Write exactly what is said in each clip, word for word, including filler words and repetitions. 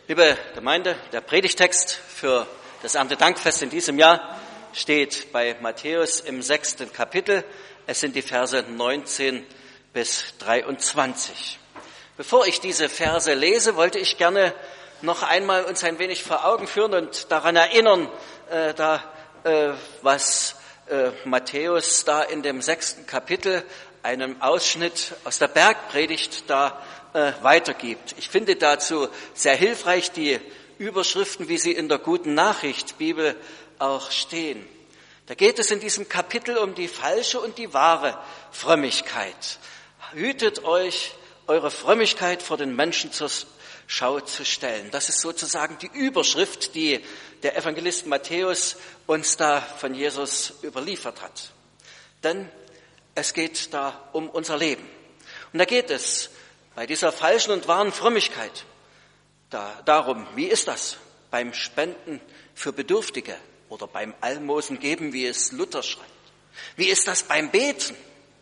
Liebe Gemeinde, der Predigtext für das Erntedankfest in diesem Jahr steht bei Matthäus im sechsten Kapitel. Es sind die Verse neunzehn bis dreiundzwanzig. Bevor ich diese Verse lese, wollte ich gerne noch einmal uns ein wenig vor Augen führen und daran erinnern, äh, da, äh, was äh, Matthäus da in dem sechsten Kapitel, einem Ausschnitt aus der Bergpredigt, da äh, weitergibt. Ich finde dazu sehr hilfreich die Überschriften, wie sie in der Guten Nachricht Bibel auch stehen. Da geht es in diesem Kapitel um die falsche und die wahre Frömmigkeit. Hütet euch, eure Frömmigkeit vor den Menschen zur Schau zu stellen. Das ist sozusagen die Überschrift, die der Evangelist Matthäus uns da von Jesus überliefert hat. Denn es geht da um unser Leben. Und da geht es bei dieser falschen und wahren Frömmigkeit da, darum, wie ist das beim Spenden für Bedürftige oder beim Almosen geben, wie es Luther schreibt? Wie ist das beim Beten?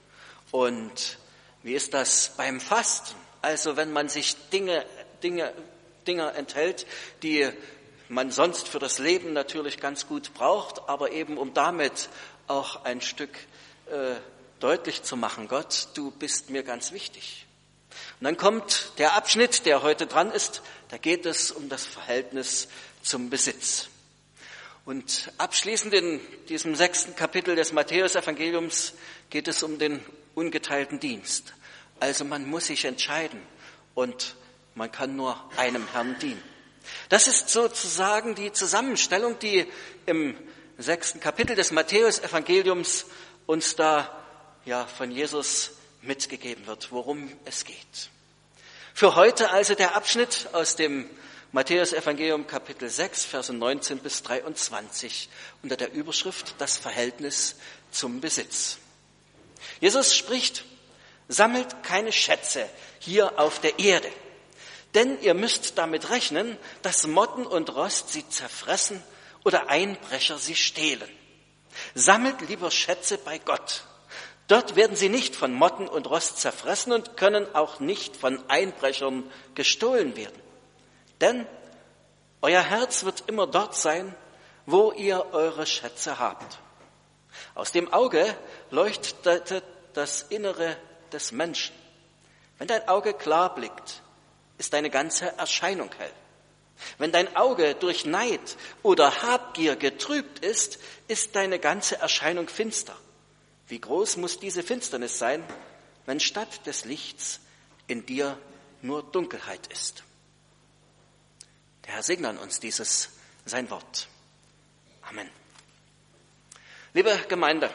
Und wie ist das beim Fasten? Also wenn man sich Dinge, Dinge, Dinge enthält, die man sonst für das Leben natürlich ganz gut braucht, aber eben um damit auch ein Stück äh, deutlich zu machen, Gott, du bist mir ganz wichtig. Und dann kommt der Abschnitt, der heute dran ist, da geht es um das Verhältnis zum Besitz. Und abschließend in diesem sechsten Kapitel des Matthäus-Evangeliums geht es um den ungeteilten Dienst. Also man muss sich entscheiden und man kann nur einem Herrn dienen. Das ist sozusagen die Zusammenstellung, die im sechsten Kapitel des Matthäus-Evangeliums uns da ja von Jesus mitgegeben wird, worum es geht. Für heute also der Abschnitt aus dem Matthäus-Evangelium Kapitel sechs, Verse neunzehn bis dreiundzwanzig unter der Überschrift Das Verhältnis zum Besitz. Jesus spricht: Sammelt keine Schätze hier auf der Erde, denn ihr müsst damit rechnen, dass Motten und Rost sie zerfressen oder Einbrecher sie stehlen. Sammelt lieber Schätze bei Gott. Dort werden sie nicht von Motten und Rost zerfressen und können auch nicht von Einbrechern gestohlen werden. Denn euer Herz wird immer dort sein, wo ihr eure Schätze habt. Aus dem Auge leuchtet das Innere des Menschen. Wenn dein Auge klar blickt, ist deine ganze Erscheinung hell. Wenn dein Auge durch Neid oder Habgier getrübt ist, ist deine ganze Erscheinung finster. Wie groß muss diese Finsternis sein, wenn statt des Lichts in dir nur Dunkelheit ist? Der Herr segne an uns dieses, sein Wort. Amen. Liebe Gemeinde,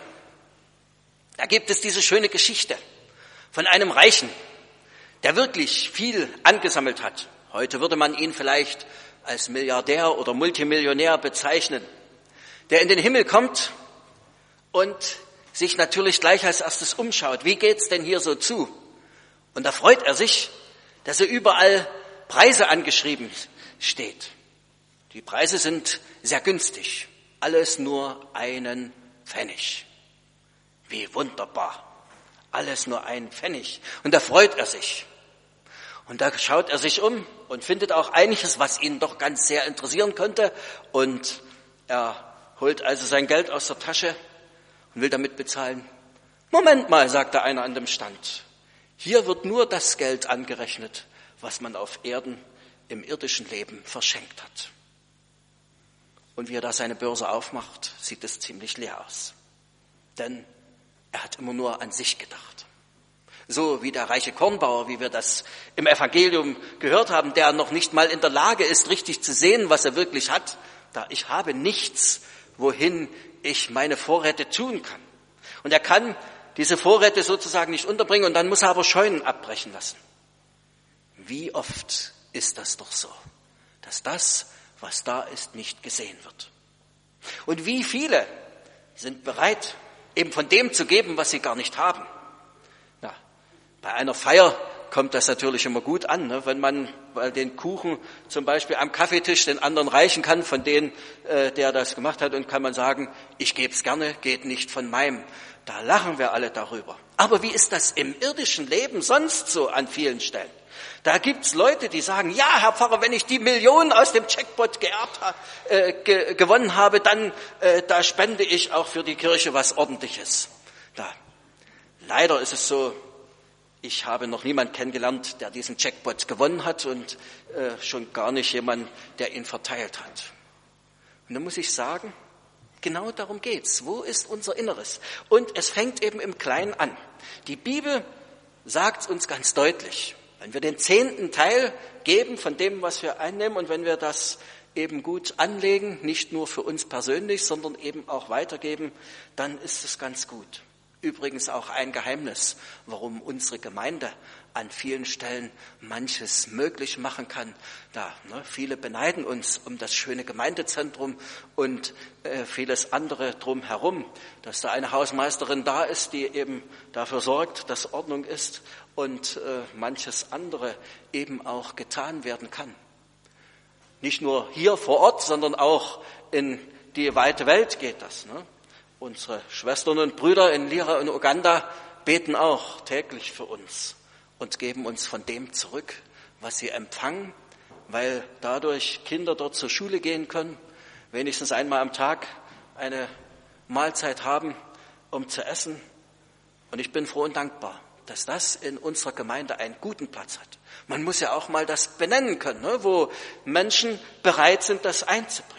da gibt es diese schöne Geschichte von einem Reichen, der wirklich viel angesammelt hat. Heute würde man ihn vielleicht als Milliardär oder Multimillionär bezeichnen, der in den Himmel kommt und sich natürlich gleich als erstes umschaut. Wie geht's denn hier so zu? Und da freut er sich, dass er überall Preise angeschrieben steht. Die Preise sind sehr günstig. Alles nur einen Pfennig. Wie wunderbar. Alles nur ein Pfennig. Und da freut er sich. Und da schaut er sich um und findet auch einiges, was ihn doch ganz sehr interessieren könnte. Und er holt also sein Geld aus der Tasche und will damit bezahlen. Moment mal, sagt da einer an dem Stand. Hier wird nur das Geld angerechnet, was man auf Erden im irdischen Leben verschenkt hat. Und wie er da seine Börse aufmacht, sieht es ziemlich leer aus. Denn er hat immer nur an sich gedacht. So wie der reiche Kornbauer, wie wir das im Evangelium gehört haben, der noch nicht mal in der Lage ist, richtig zu sehen, was er wirklich hat. Da ich habe nichts, wohin ich meine Vorräte tun kann. Und er kann diese Vorräte sozusagen nicht unterbringen und dann muss er aber Scheunen abbrechen lassen. Wie oft ist das doch so, dass das, was da ist, nicht gesehen wird. Und wie viele sind bereit, eben von dem zu geben, was sie gar nicht haben. Ja, bei einer Feier kommt das natürlich immer gut an, ne? Wenn man den Kuchen zum Beispiel am Kaffeetisch den anderen reichen kann, von denen, äh, der das gemacht hat, und kann man sagen, ich gebe es gerne, geht nicht von meinem. Da lachen wir alle darüber. Aber wie ist das im irdischen Leben sonst so an vielen Stellen? Da gibt's Leute, die sagen, ja, Herr Pfarrer, wenn ich die Millionen aus dem Jackpot geerbt, äh, ge- gewonnen habe, dann äh, da spende ich auch für die Kirche was Ordentliches. Da. Leider ist es so, ich habe noch niemanden kennengelernt, der diesen Jackpot gewonnen hat und äh, schon gar nicht jemand, der ihn verteilt hat. Und da muss ich sagen, genau darum geht's. Wo ist unser Inneres? Und es fängt eben im Kleinen an. Die Bibel sagt uns ganz deutlich, wenn wir den zehnten Teil geben von dem, was wir einnehmen und wenn wir das eben gut anlegen, nicht nur für uns persönlich, sondern eben auch weitergeben, dann ist es ganz gut. Übrigens auch ein Geheimnis, warum unsere Gemeinde an vielen Stellen manches möglich machen kann. Da, ne, viele beneiden uns um das schöne Gemeindezentrum und äh, vieles andere drumherum, dass da eine Hausmeisterin da ist, die eben dafür sorgt, dass Ordnung ist und äh, manches andere eben auch getan werden kann. Nicht nur hier vor Ort, sondern auch in die weite Welt geht das, ne? Unsere Schwestern und Brüder in Lira und Uganda beten auch täglich für uns und geben uns von dem zurück, was sie empfangen, weil dadurch Kinder dort zur Schule gehen können, wenigstens einmal am Tag eine Mahlzeit haben, um zu essen. Und ich bin froh und dankbar, dass das in unserer Gemeinde einen guten Platz hat. Man muss ja auch mal das benennen können, ne, wo Menschen bereit sind, das einzubringen.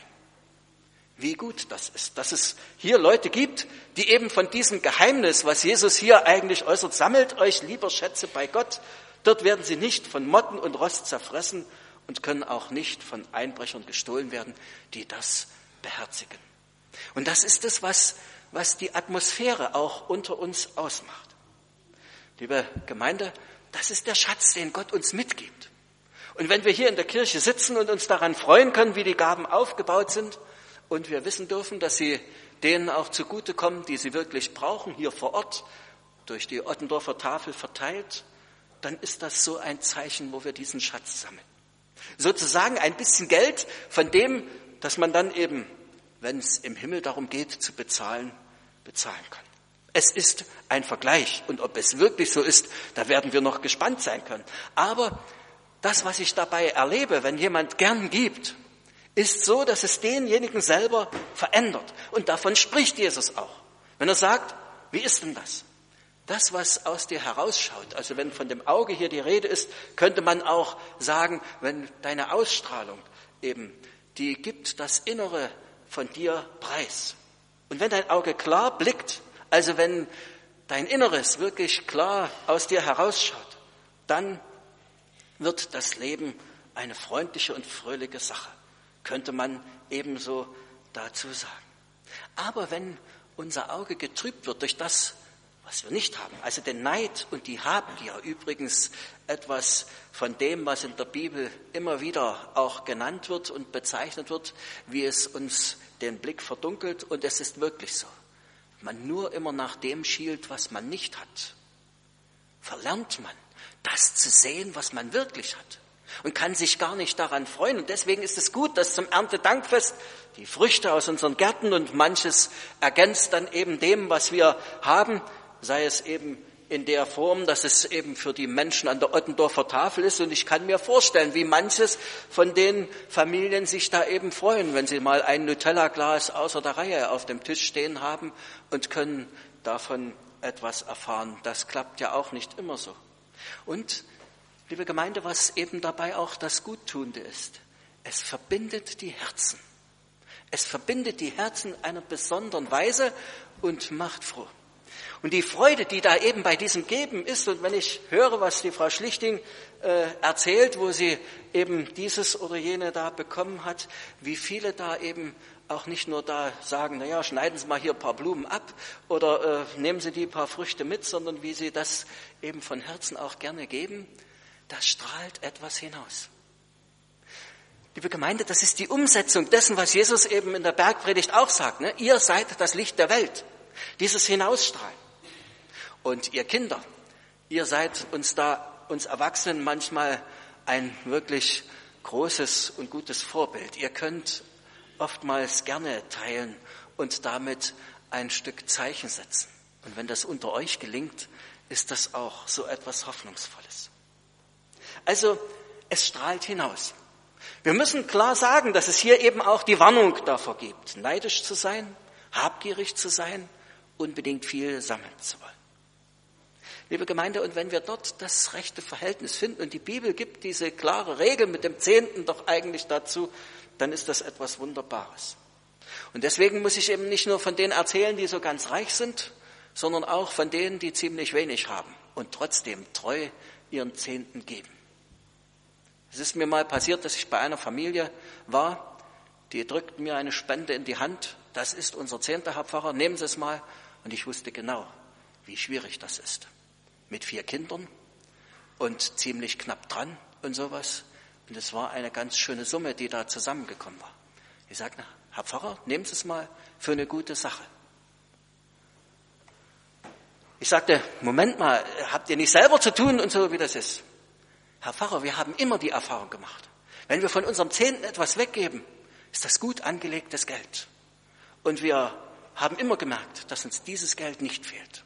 Wie gut das ist, dass es hier Leute gibt, die eben von diesem Geheimnis, was Jesus hier eigentlich äußert, sammelt euch lieber Schätze bei Gott. Dort werden sie nicht von Motten und Rost zerfressen und können auch nicht von Einbrechern gestohlen werden, die das beherzigen. Und das ist es, was, was die Atmosphäre auch unter uns ausmacht. Liebe Gemeinde, das ist der Schatz, den Gott uns mitgibt. Und wenn wir hier in der Kirche sitzen und uns daran freuen können, wie die Gaben aufgebaut sind, und wir wissen dürfen, dass sie denen auch zugutekommen, die sie wirklich brauchen, hier vor Ort, durch die Ottendorfer Tafel verteilt, dann ist das so ein Zeichen, wo wir diesen Schatz sammeln. Sozusagen ein bisschen Geld von dem, dass man dann eben, wenn es im Himmel darum geht, zu bezahlen, bezahlen kann. Es ist ein Vergleich und ob es wirklich so ist, da werden wir noch gespannt sein können. Aber das, was ich dabei erlebe, wenn jemand gern gibt, ist so, dass es denjenigen selber verändert. Und davon spricht Jesus auch. Wenn er sagt, wie ist denn das? Das, was aus dir herausschaut, also wenn von dem Auge hier die Rede ist, könnte man auch sagen, wenn deine Ausstrahlung eben, die gibt das Innere von dir preis. Und wenn dein Auge klar blickt, also wenn dein Inneres wirklich klar aus dir herausschaut, dann wird das Leben eine freundliche und fröhliche Sache. Könnte man ebenso dazu sagen. Aber wenn unser Auge getrübt wird durch das, was wir nicht haben, also den Neid und die Habgier, übrigens etwas von dem, was in der Bibel immer wieder auch genannt wird und bezeichnet wird, wie es uns den Blick verdunkelt, und es ist wirklich so. Man nur immer nach dem schielt, was man nicht hat, verlernt man, das zu sehen, was man wirklich hat. Und kann sich gar nicht daran freuen. Und deswegen ist es gut, dass zum Erntedankfest die Früchte aus unseren Gärten und manches ergänzt dann eben dem, was wir haben, sei es eben in der Form, dass es eben für die Menschen an der Ottendorfer Tafel ist. Und ich kann mir vorstellen, wie manches von den Familien sich da eben freuen, wenn sie mal ein Nutella-Glas außer der Reihe auf dem Tisch stehen haben und können davon etwas erfahren. Das klappt ja auch nicht immer so. Und liebe Gemeinde, was eben dabei auch das Guttunende ist, es verbindet die Herzen. Es verbindet die Herzen in einer besonderen Weise und macht froh. Und die Freude, die da eben bei diesem Geben ist, und wenn ich höre, was die Frau Schlichting äh, erzählt, wo sie eben dieses oder jene da bekommen hat, wie viele da eben auch nicht nur da sagen, na ja, schneiden Sie mal hier ein paar Blumen ab oder äh, nehmen Sie die paar Früchte mit, sondern wie sie das eben von Herzen auch gerne geben, das strahlt etwas hinaus. Liebe Gemeinde, das ist die Umsetzung dessen, was Jesus eben in der Bergpredigt auch sagt. Ne? Ihr seid das Licht der Welt, dieses Hinausstrahlen. Und ihr Kinder, ihr seid uns da, uns Erwachsenen manchmal ein wirklich großes und gutes Vorbild. Ihr könnt oftmals gerne teilen und damit ein Stück Zeichen setzen. Und wenn das unter euch gelingt, ist das auch so etwas Hoffnungsvolles. Also es strahlt hinaus. Wir müssen klar sagen, dass es hier eben auch die Warnung davor gibt, neidisch zu sein, habgierig zu sein, unbedingt viel sammeln zu wollen. Liebe Gemeinde, und wenn wir dort das rechte Verhältnis finden und die Bibel gibt diese klare Regel mit dem Zehnten doch eigentlich dazu, dann ist das etwas Wunderbares. Und deswegen muss ich eben nicht nur von denen erzählen, die so ganz reich sind, sondern auch von denen, die ziemlich wenig haben und trotzdem treu ihren Zehnten geben. Es ist mir mal passiert, dass ich bei einer Familie war, die drückten mir eine Spende in die Hand. Das ist unser Zehnter, Herr Pfarrer, nehmen Sie es mal. Und ich wusste genau, wie schwierig das ist. Mit vier Kindern und ziemlich knapp dran und sowas. Und es war eine ganz schöne Summe, die da zusammengekommen war. Ich sagte, Herr Pfarrer, nehmen Sie es mal für eine gute Sache. Ich sagte, Moment mal, habt ihr nicht selber zu tun und so, wie das ist? Herr Pfarrer, wir haben immer die Erfahrung gemacht. Wenn wir von unserem Zehnten etwas weggeben, ist das gut angelegtes Geld. Und wir haben immer gemerkt, dass uns dieses Geld nicht fehlt.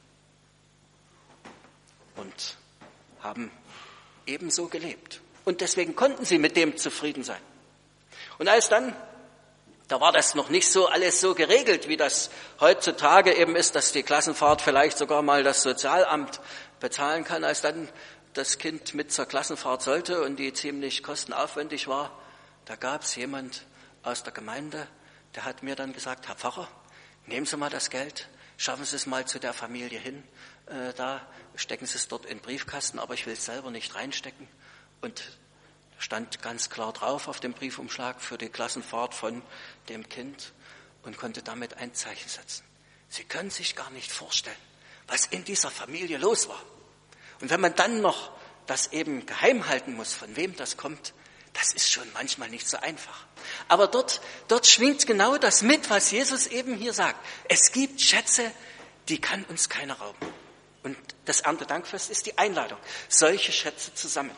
Und haben ebenso gelebt. Und deswegen konnten sie mit dem zufrieden sein. Und als dann, da war das noch nicht so alles so geregelt, wie das heutzutage eben ist, dass die Klassenfahrt vielleicht sogar mal das Sozialamt bezahlen kann, als dann das Kind mit zur Klassenfahrt sollte und die ziemlich kostenaufwendig war, da gab es jemand aus der Gemeinde, der hat mir dann gesagt, Herr Pfarrer, nehmen Sie mal das Geld, schaffen Sie es mal zu der Familie hin, äh, da stecken Sie es dort in den Briefkasten, aber ich will es selber nicht reinstecken. Und stand ganz klar drauf auf dem Briefumschlag für die Klassenfahrt von dem Kind und konnte damit ein Zeichen setzen. Sie können sich gar nicht vorstellen, was in dieser Familie los war. Und wenn man dann noch das eben geheim halten muss, von wem das kommt, das ist schon manchmal nicht so einfach. Aber dort, dort schwingt genau das mit, was Jesus eben hier sagt. Es gibt Schätze, die kann uns keiner rauben. Und das Erntedankfest ist die Einladung, solche Schätze zu sammeln.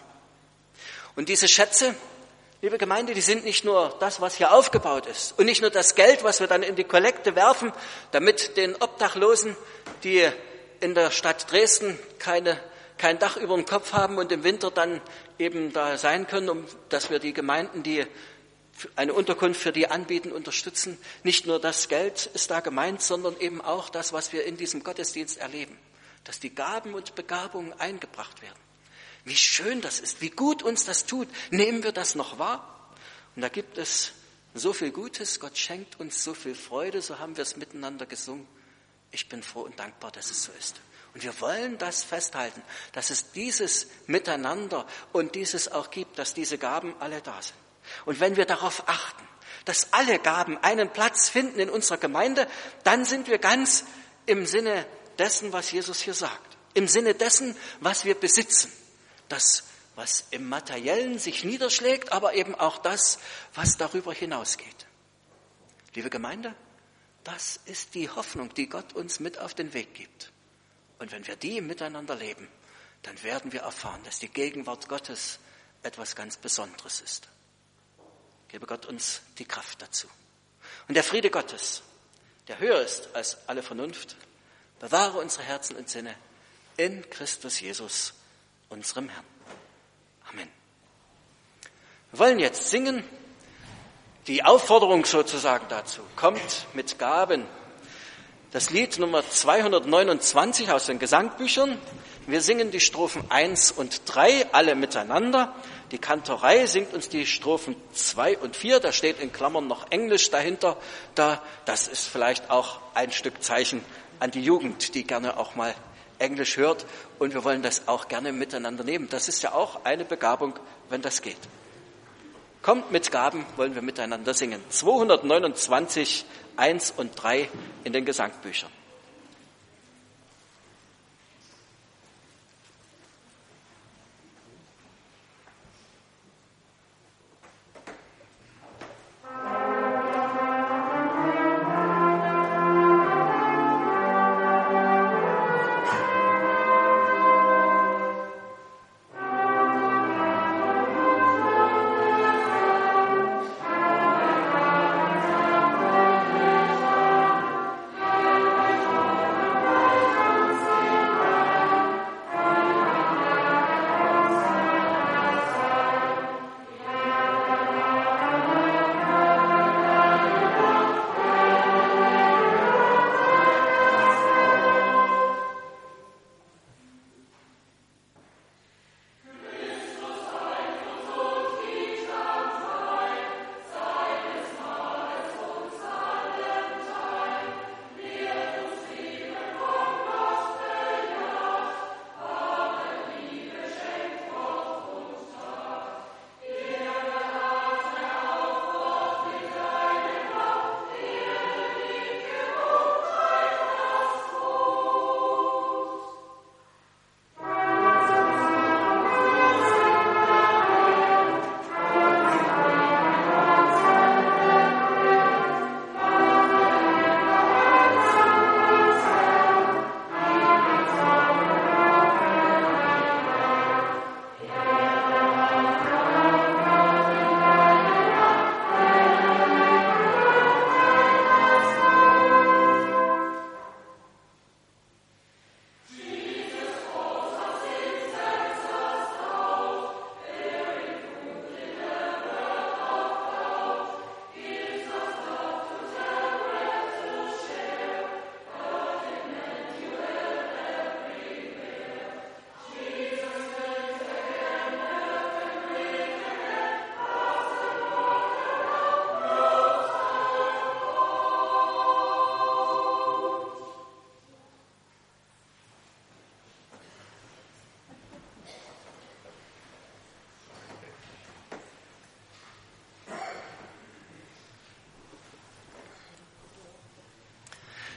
Und diese Schätze, liebe Gemeinde, die sind nicht nur das, was hier aufgebaut ist und nicht nur das Geld, was wir dann in die Kollekte werfen, damit den Obdachlosen, die in der Stadt Dresden keine kein Dach über dem Kopf haben und im Winter dann eben da sein können, um dass wir die Gemeinden, die eine Unterkunft für die anbieten, unterstützen. Nicht nur das Geld ist da gemeint, sondern eben auch das, was wir in diesem Gottesdienst erleben, dass die Gaben und Begabungen eingebracht werden. Wie schön das ist, wie gut uns das tut. Nehmen wir das noch wahr? Und da gibt es so viel Gutes, Gott schenkt uns so viel Freude, so haben wir es miteinander gesungen. Ich bin froh und dankbar, dass es so ist. Und wir wollen das festhalten, dass es dieses Miteinander und dieses auch gibt, dass diese Gaben alle da sind. Und wenn wir darauf achten, dass alle Gaben einen Platz finden in unserer Gemeinde, dann sind wir ganz im Sinne dessen, was Jesus hier sagt. Im Sinne dessen, was wir besitzen. Das, was im Materiellen sich niederschlägt, aber eben auch das, was darüber hinausgeht. Liebe Gemeinde, das ist die Hoffnung, die Gott uns mit auf den Weg gibt. Und wenn wir die miteinander leben, dann werden wir erfahren, dass die Gegenwart Gottes etwas ganz Besonderes ist. Gebe Gott uns die Kraft dazu. Und der Friede Gottes, der höher ist als alle Vernunft, bewahre unsere Herzen und Sinne in Christus Jesus, unserem Herrn. Amen. Wir wollen jetzt singen, die Aufforderung sozusagen dazu, kommt mit Gaben. Das Lied Nummer zweihundertneunundzwanzig aus den Gesangbüchern. Wir singen die Strophen eins und drei, alle miteinander. Die Kantorei singt uns die Strophen zwei und vier. Da steht in Klammern noch Englisch dahinter. Da, das ist vielleicht auch ein Stück Zeichen an die Jugend, die gerne auch mal Englisch hört. Und wir wollen das auch gerne miteinander nehmen. Das ist ja auch eine Begabung, wenn das geht. Kommt mit Gaben, wollen wir miteinander singen. zweihundertneunundzwanzig, eins und drei in den Gesangbüchern. Amen.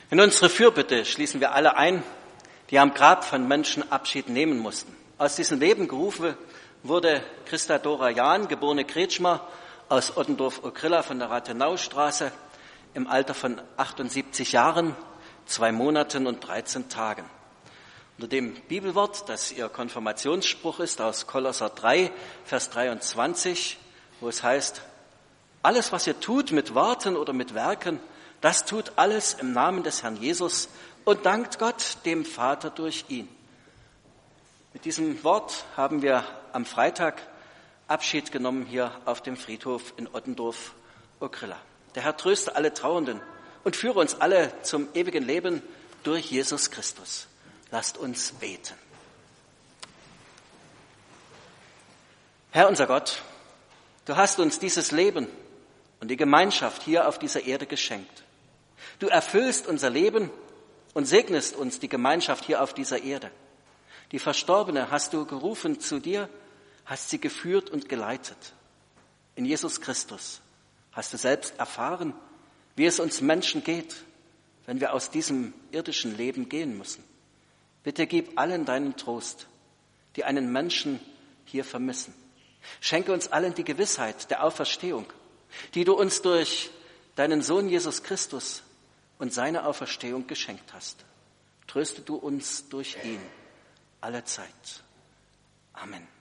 In unsere Fürbitte schließen wir alle ein, die am Grab von Menschen Abschied nehmen mussten. Aus diesem Leben gerufen wurde Christa Dora Jahn, geborene Kretschmer, aus Ottendorf-Okrilla von der Rathenaustraße, im Alter von achtundsiebzig Jahren, zwei Monaten und dreizehn Tagen. Unter dem Bibelwort, das ihr Konfirmationsspruch ist, aus Kolosser drei, Vers dreiundzwanzig, wo es heißt, alles, was ihr tut mit Worten oder mit Werken, das tut alles im Namen des Herrn Jesus und dankt Gott, dem Vater, durch ihn. Mit diesem Wort haben wir am Freitag Abschied genommen hier auf dem Friedhof in Ottendorf-Okrilla. Der Herr tröste alle Trauernden und führe uns alle zum ewigen Leben durch Jesus Christus. Lasst uns beten. Herr unser Gott, du hast uns dieses Leben und die Gemeinschaft hier auf dieser Erde geschenkt. Du erfüllst unser Leben und segnest uns die Gemeinschaft hier auf dieser Erde. Die Verstorbene hast du gerufen zu dir, hast sie geführt und geleitet. In Jesus Christus hast du selbst erfahren, wie es uns Menschen geht, wenn wir aus diesem irdischen Leben gehen müssen. Bitte gib allen deinen Trost, die einen Menschen hier vermissen. Schenke uns allen die Gewissheit der Auferstehung, die du uns durch deinen Sohn Jesus Christus und seine Auferstehung geschenkt hast. Tröste du uns durch ihn alle Zeit. Amen.